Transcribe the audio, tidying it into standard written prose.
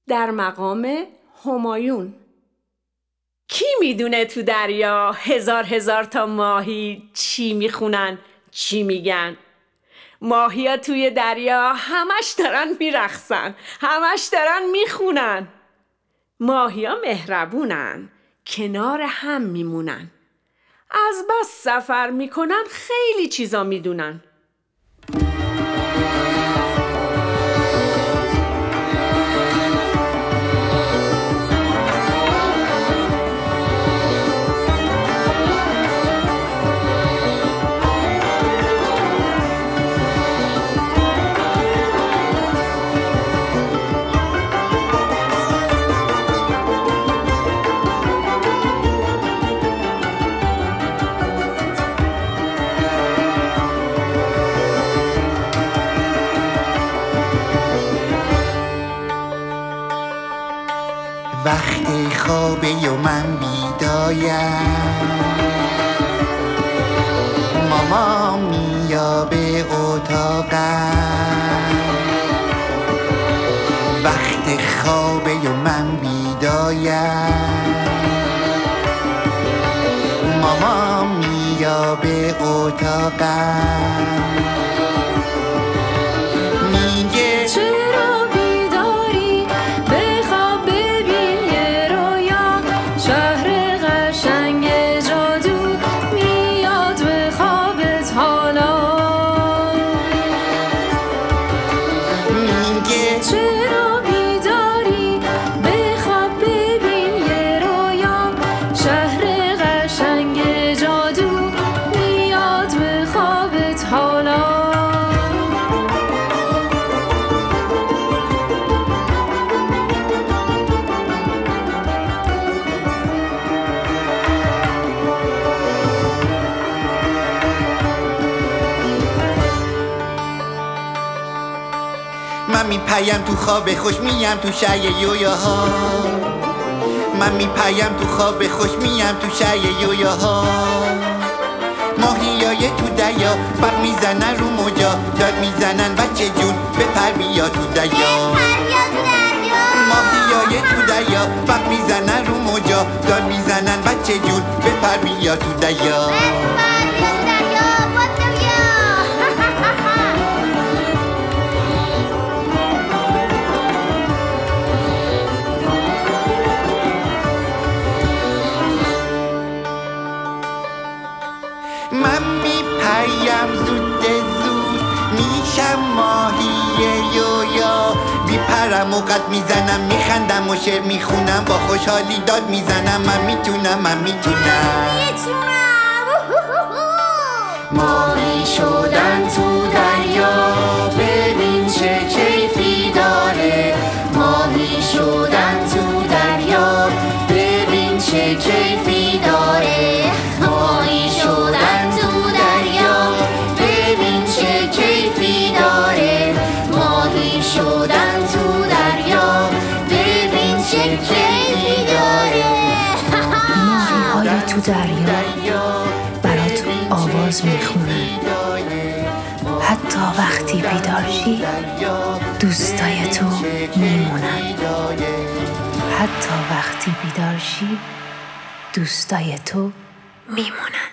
در مقام همایون. کی میدونه تو دریا هزار تا ماهی چی میخونن، چی میگن؟ ماهیا توی دریا همش دارن میرقصن، همش دارن میخونن. ماهیا مهربونن، کنار هم میمونن. از بس سفر میکنن خیلی چیزا میدونن. وقتی خوابه و من بیدایم، ماما میا به اتاقم. وقتی خوابه و من بیدایم، ماما میا به اتاقم. میگه چرا بیداری؟ بخواب ببین یه رویا، شهر قشنگ جادو میاد به خوابت حالا. میگه چرا بیداری؟ بخواب ببین یه رویا، شهر قشنگ جادو میاد به خوابت حالا. من میپیم تو خواب خوش میم تو شهر یویاها. من میپیم تو خواب خوش میم تو شهر یویاها. ماهیای تو دریا برق میزنن رو موجا، داد میزنن بچه جون بپر بیا تو دریا. ماهیای تو دریا برق میزنن رو موجا، داد میزنن بچه جون بپر بیا تو دریا. من میپریم زود زود میشم ماهی یویا. میپرم و قد میزنم میخندم و شعر میخونم، با خوشحالی داد میزنم من میتونم من میتونم. ماهی شدن تو دریا ببین چه کیفی داره. ماهی شدن تو دریا ببین چه کیفی داره. ماهی شدن تو دریا ببین چه کیفی داره. ماهی شدن تو دریا ببین چه کیفی داره. ماهی‌های تو دریا برات آواز میخونن. حتی وقتی بیدار شی دوستای تو میمونن. حتی وقتی بیدار شی دوستای تو میمونن.